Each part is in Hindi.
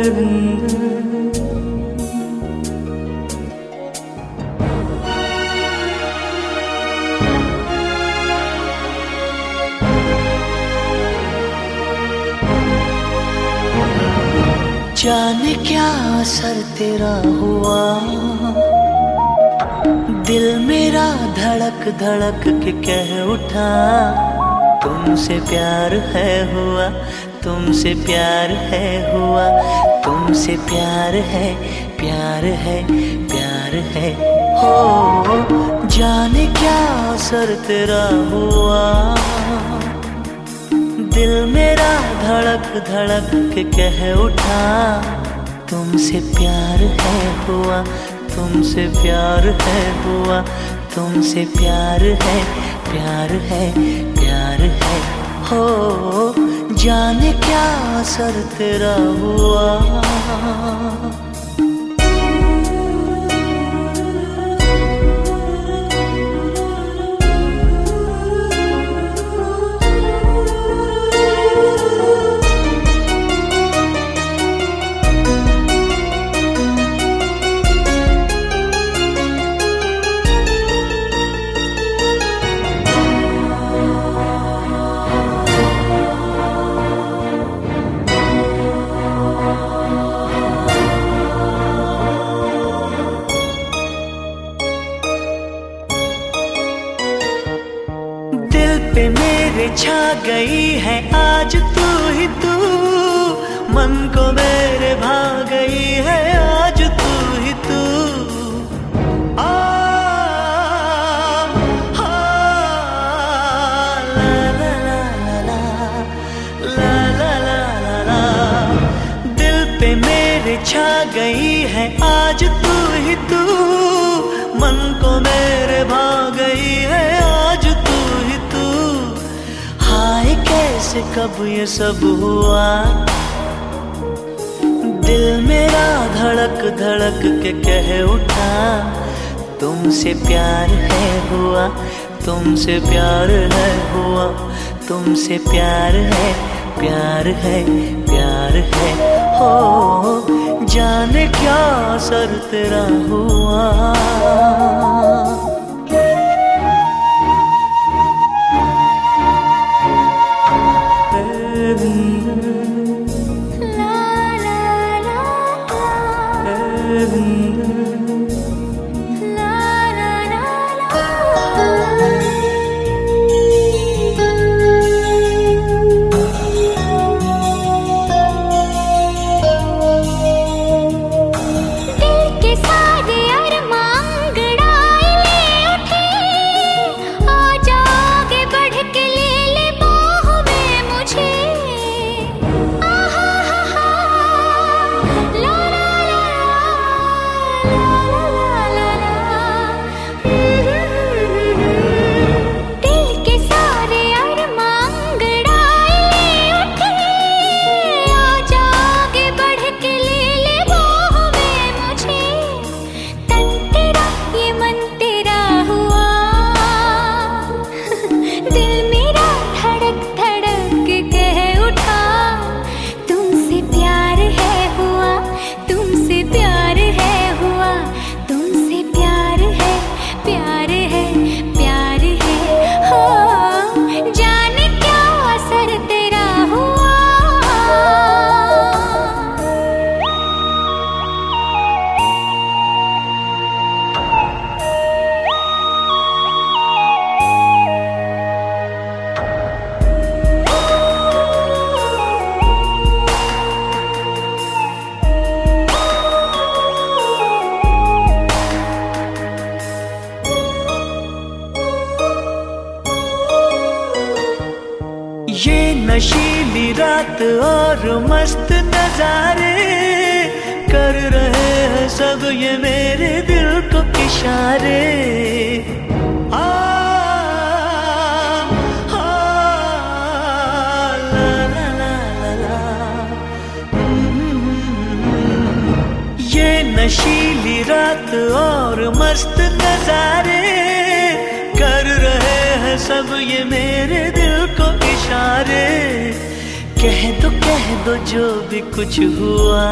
जाने क्या असर तेरा हुआ, दिल मेरा धड़क धड़क के कह उठा, तुमसे प्यार है हुआ, तुमसे प्यार है हुआ, तुमसे प्यार है, प्यार है, प्यार है। हो जाने क्या असर तेरा हुआ, दिल मेरा धड़क धड़क के कह उठा, तुमसे प्यार है हुआ, तुमसे प्यार है हुआ, तुमसे प्यार है, प्यार है, प्यार है। हो जाने क्या असर तेरा हुआ। पे मेरे छा गई है आज तू ही तू, मन को मेरे भा गई है आज तू ही तू। आ, आ, ला ला ला ला ला ला ला ला, दिल पे मेरे छा गई है आज तू ही तू, मन को मेरे भा गई है आज तू ही तू। हाय कैसे कब ये सब हुआ, दिल मेरा धड़क धड़क के कह उठा, तुमसे प्यार है हुआ, तुमसे प्यार है हुआ, तुमसे प्यार है, प्यार है, प्यार है। हो जाने क्या असर तेरा हुआ। ये नशीली रात और मस्त नजारे कर रहे हैं सब ये मेरे दिल को इशारे। आ, आ, ला ला ला ला ला, ये नशीली रात और मस्त नजारे कर रहे हैं सब ये मेरे दिल को इशारे। कह दो जो भी कुछ हुआ।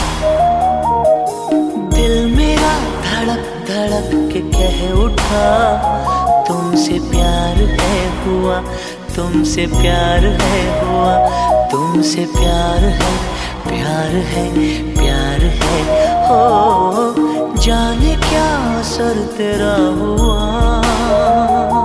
दिल मेरा धड़क धड़क के कह उठा, तुमसे प्यार है हुआ, तुमसे प्यार है हुआ, तुमसे प्यार है, प्यार है, प्यार है। हो जाने क्या असर तेरा हुआ।